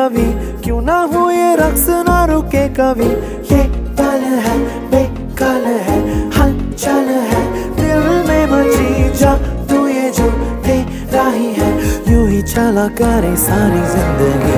कभी, क्यों ना हो ये रक्स ना रुके कभी। ये पल है बेकल है, हलचल है दिल में मची जा, तू ये जो तेरा ही है, यूं ही चला करे सारी जिंदगी।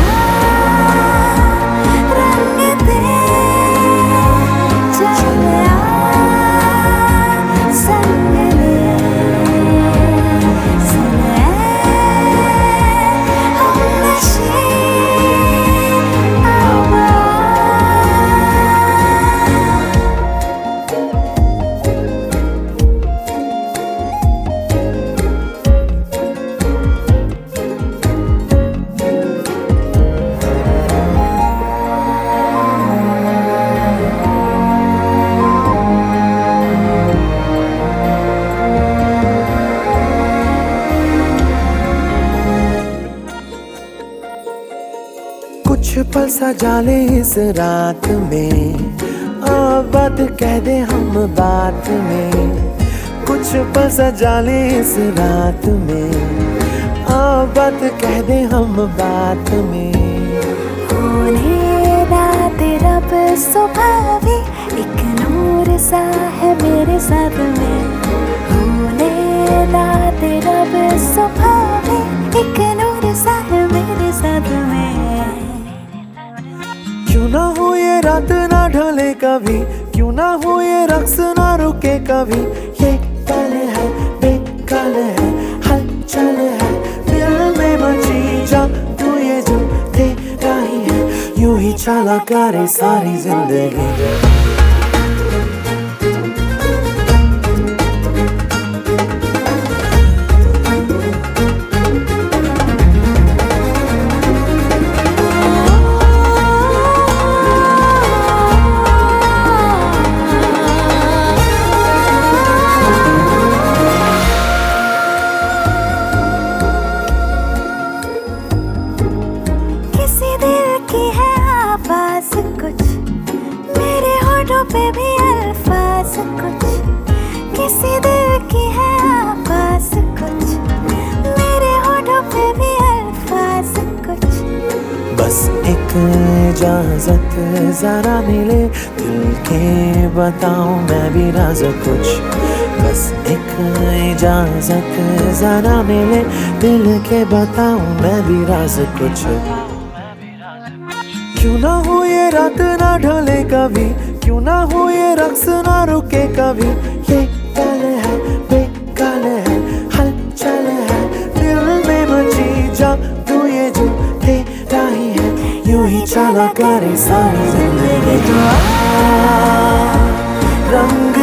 कुछ पल सजा ले इस रात में, बात कह दे हम बात में। कुछ पल सजा ले इस रात में, बात कह दे हम बात में। होने रात रब सुबह भी एक नूर सा है मेरे साथ में। होने रात रब सुबह भी एक नूर सा है मेरे साथ में। क्यों ना हो ये रात ना ढले कभी, क्यों ना हो ये रक्स ना रुके कभी। ये पल है बेकल है, हलचल है दिल में मची जा, तू ये जो तेरा ही है, यूं ही चला करे सारी जिंदगी। कुछ मेरे होठों पे भी अल्फाज कुछ, किसी दिल की है आवाज़ कुछ, मेरे होठों पे भी अल्फाज कुछ। बस एक इजाजत जरा मिले, दिल के बताऊं मैं भी राज कुछ। बस एक इजाजत जरा मिले, दिल के बताऊं मैं भी राज कुछ। क्यों ना हो ये रात ना ढले कभी, क्यों ना हो ये रक्स ना रुके कभी। ये पल है बेकल है, हलचल है दिल में मची जा, तू ये जो तेरा ही है, यूं ही चला करे सारी जिंदगी। रंग